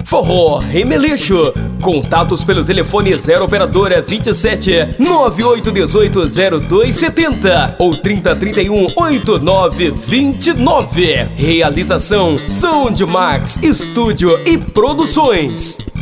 Forró Remeleixo. Contatos pelo telefone 0 operadora 27 9818 0270 ou 3031 8929. Realização Soundmax Estúdio e Produções.